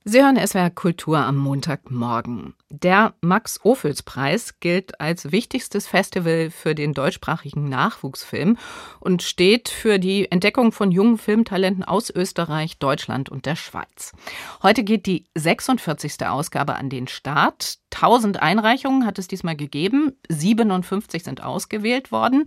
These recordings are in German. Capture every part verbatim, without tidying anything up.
Sie hören S W R Kultur am Montagmorgen. Der Max-Ophüls-Preis gilt als wichtigstes Festival für den deutschsprachigen Nachwuchsfilm und steht für die Entdeckung von jungen Filmtalenten aus Österreich, Deutschland und der Schweiz. Heute geht die sechsundvierzigste Ausgabe an den Start. tausend Einreichungen hat es diesmal gegeben, siebenundfünfzig sind ausgewählt worden.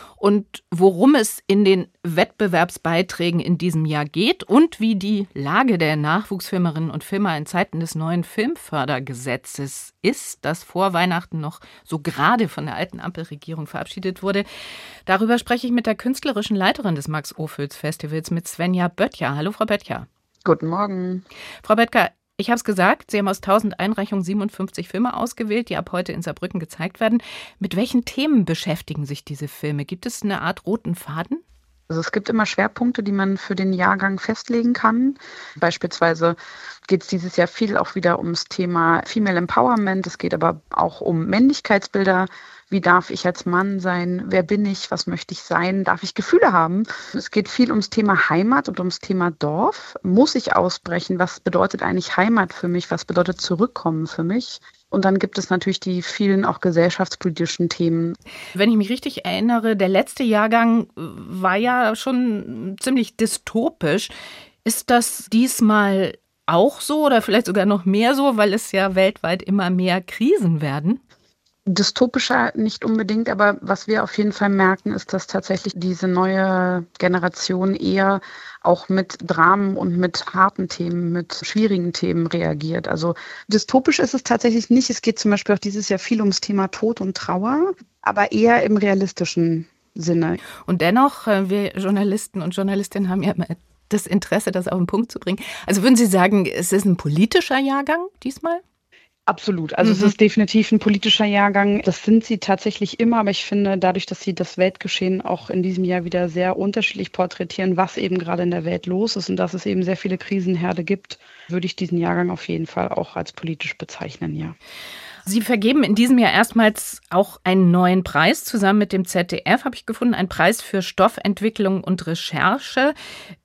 Und worum es in den Wettbewerbsbeiträgen in diesem Jahr geht und wie die Lage der Nachwuchsfilmerinnen und Filmer in Zeiten des neuen Filmfördergesetzes ist, das vor Weihnachten noch so gerade von der alten Ampelregierung verabschiedet wurde. Darüber spreche ich mit der künstlerischen Leiterin des Max-Ophüls-Festivals, mit Svenja Böttcher. Hallo, Frau Böttcher. Guten Morgen. Frau Böttcher, ich habe es gesagt, Sie haben aus tausend Einreichungen siebenundfünfzig Filme ausgewählt, die ab heute in Saarbrücken gezeigt werden. Mit welchen Themen beschäftigen sich diese Filme? Gibt es eine Art roten Faden? Also es gibt immer Schwerpunkte, die man für den Jahrgang festlegen kann. Beispielsweise geht es dieses Jahr viel auch wieder ums Thema Female Empowerment. Es geht aber auch um Männlichkeitsbilder. Wie darf ich als Mann sein? Wer bin ich? Was möchte ich sein? Darf ich Gefühle haben? Es geht viel ums Thema Heimat und ums Thema Dorf. Muss ich ausbrechen? Was bedeutet eigentlich Heimat für mich? Was bedeutet Zurückkommen für mich? Und dann gibt es natürlich die vielen auch gesellschaftspolitischen Themen. Wenn ich mich richtig erinnere, der letzte Jahrgang war ja schon ziemlich dystopisch. Ist das diesmal auch so oder vielleicht sogar noch mehr so, weil es ja weltweit immer mehr Krisen werden? Dystopischer nicht unbedingt, aber was wir auf jeden Fall merken, ist, dass tatsächlich diese neue Generation eher auch mit Dramen und mit harten Themen, mit schwierigen Themen reagiert. Also dystopisch ist es tatsächlich nicht. Es geht zum Beispiel auch dieses Jahr viel ums Thema Tod und Trauer, aber eher im realistischen Sinne. Und dennoch, wir Journalisten und Journalistinnen haben ja immer das Interesse, das auf den Punkt zu bringen. Also würden Sie sagen, es ist ein politischer Jahrgang diesmal? Absolut. Also mhm. es ist definitiv ein politischer Jahrgang. Das sind sie tatsächlich immer. Aber ich finde, dadurch, dass sie das Weltgeschehen auch in diesem Jahr wieder sehr unterschiedlich porträtieren, was eben gerade in der Welt los ist und dass es eben sehr viele Krisenherde gibt, würde ich diesen Jahrgang auf jeden Fall auch als politisch bezeichnen, ja. Sie vergeben in diesem Jahr erstmals auch einen neuen Preis. Zusammen mit dem Z D F habe ich gefunden, einen Preis für Stoffentwicklung und Recherche.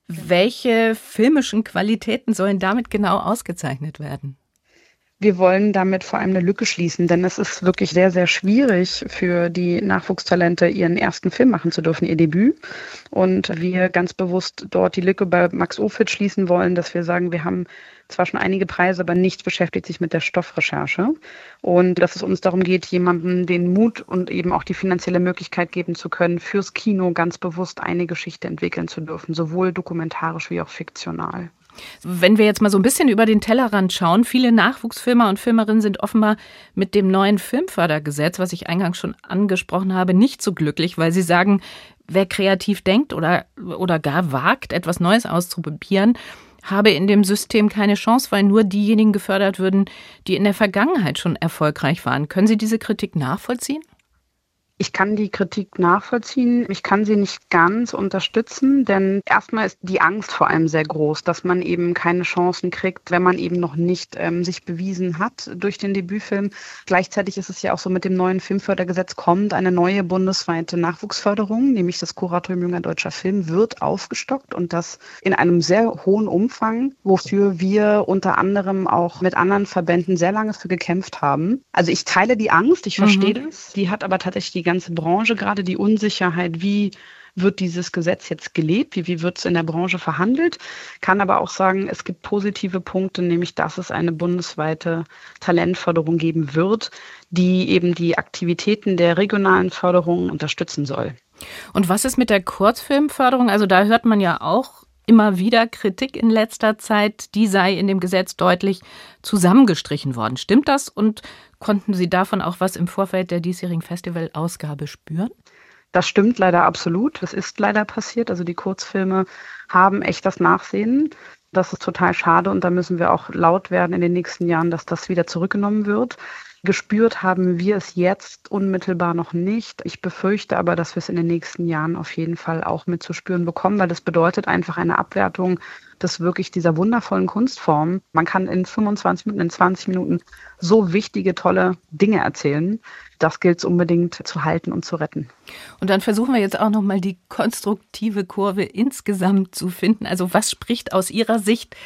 Welche filmischen Qualitäten sollen damit genau ausgezeichnet werden? Wir wollen damit vor allem eine Lücke schließen, denn es ist wirklich sehr, sehr schwierig für die Nachwuchstalente, ihren ersten Film machen zu dürfen, ihr Debüt. Und wir ganz bewusst dort die Lücke bei Max Ophüls schließen wollen, dass wir sagen, wir haben zwar schon einige Preise, aber nichts beschäftigt sich mit der Stoffrecherche. Und dass es uns darum geht, jemandem den Mut und eben auch die finanzielle Möglichkeit geben zu können, fürs Kino ganz bewusst eine Geschichte entwickeln zu dürfen, sowohl dokumentarisch wie auch fiktional. Wenn wir jetzt mal so ein bisschen über den Tellerrand schauen, viele Nachwuchsfilmer und Filmerinnen sind offenbar mit dem neuen Filmfördergesetz, was ich eingangs schon angesprochen habe, nicht so glücklich, weil sie sagen, wer kreativ denkt oder, oder gar wagt, etwas Neues auszuprobieren, habe in dem System keine Chance, weil nur diejenigen gefördert würden, die in der Vergangenheit schon erfolgreich waren. Können Sie diese Kritik nachvollziehen? Ich kann die Kritik nachvollziehen. Ich kann sie nicht ganz unterstützen, denn erstmal ist die Angst vor allem sehr groß, dass man eben keine Chancen kriegt, wenn man eben noch nicht ähm, sich bewiesen hat durch den Debütfilm. Gleichzeitig ist es ja auch so, mit dem neuen Filmfördergesetz kommt eine neue bundesweite Nachwuchsförderung, nämlich das Kuratorium Junger Deutscher Film wird aufgestockt und das in einem sehr hohen Umfang, wofür wir unter anderem auch mit anderen Verbänden sehr lange für gekämpft haben. Also ich teile die Angst, ich verstehe mhm. das. Die hat aber tatsächlich die ganze Branche, gerade die Unsicherheit, wie wird dieses Gesetz jetzt gelebt, wie, wie wird es in der Branche verhandelt, kann aber auch sagen, es gibt positive Punkte, nämlich dass es eine bundesweite Talentförderung geben wird, die eben die Aktivitäten der regionalen Förderung unterstützen soll. Und was ist mit der Kurzfilmförderung? Also da hört man ja auch immer wieder Kritik in letzter Zeit, die sei in dem Gesetz deutlich zusammengestrichen worden. Stimmt das? Und konnten Sie davon auch was im Vorfeld der diesjährigen Festivalausgabe spüren? Das stimmt leider absolut. Das ist leider passiert. Also die Kurzfilme haben echt das Nachsehen. Das ist total schade und da müssen wir auch laut werden in den nächsten Jahren, dass das wieder zurückgenommen wird. Gespürt haben wir es jetzt unmittelbar noch nicht. Ich befürchte aber, dass wir es in den nächsten Jahren auf jeden Fall auch mit zu spüren bekommen, weil das bedeutet einfach eine Abwertung des wirklich dieser wundervollen Kunstform. Man kann in fünfundzwanzig Minuten, in zwanzig Minuten so wichtige, tolle Dinge erzählen. Das gilt es unbedingt zu halten und zu retten. Und dann versuchen wir jetzt auch nochmal die konstruktive Kurve insgesamt zu finden. Also was spricht aus Ihrer Sicht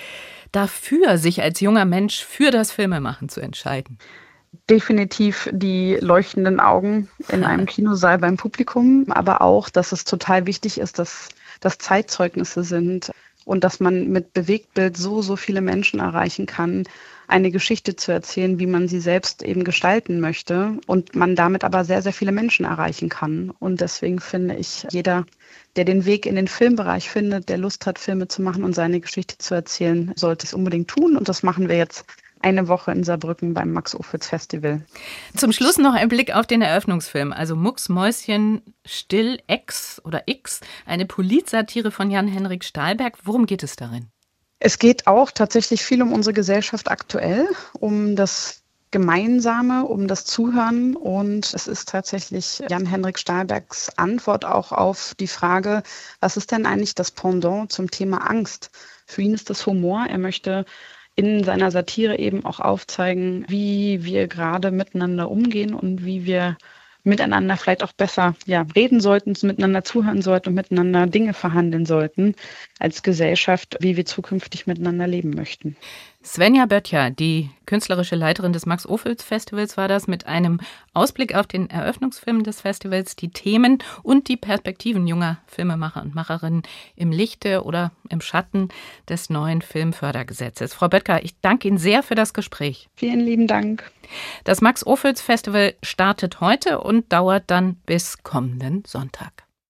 dafür, sich als junger Mensch für das Filmemachen zu entscheiden? Definitiv die leuchtenden Augen in einem Kinosaal beim Publikum, aber auch, dass es total wichtig ist, dass das Zeitzeugnisse sind und dass man mit Bewegtbild so, so viele Menschen erreichen kann, eine Geschichte zu erzählen, wie man sie selbst eben gestalten möchte und man damit aber sehr, sehr viele Menschen erreichen kann. Und deswegen finde ich, jeder, der den Weg in den Filmbereich findet, der Lust hat, Filme zu machen und seine Geschichte zu erzählen, sollte es unbedingt tun. Und das machen wir jetzt eine Woche in Saarbrücken beim Max-Ophüls-Festival. Zum Schluss noch ein Blick auf den Eröffnungsfilm, also Mucksmäuschen still X oder X, eine Politsatire von Jan-Henrik Stahlberg. Worum geht es darin? Es geht auch tatsächlich viel um unsere Gesellschaft aktuell, um das Gemeinsame, um das Zuhören. Und es ist tatsächlich Jan-Henrik Stahlbergs Antwort auch auf die Frage, was ist denn eigentlich das Pendant zum Thema Angst? Für ihn ist das Humor. Er möchte in seiner Satire eben auch aufzeigen, wie wir gerade miteinander umgehen und wie wir miteinander vielleicht auch besser ja, reden sollten, miteinander zuhören sollten und miteinander Dinge verhandeln sollten als Gesellschaft, wie wir zukünftig miteinander leben möchten. Svenja Böttcher, die künstlerische Leiterin des Max-Ophüls-Festivals, war das mit einem Ausblick auf den Eröffnungsfilm des Festivals, die Themen und die Perspektiven junger Filmemacher und Macherinnen im Lichte oder im Schatten des neuen Filmfördergesetzes. Frau Böttcher, ich danke Ihnen sehr für das Gespräch. Vielen lieben Dank. Das Max-Ophüls-Festival startet heute und dauert dann bis kommenden Sonntag.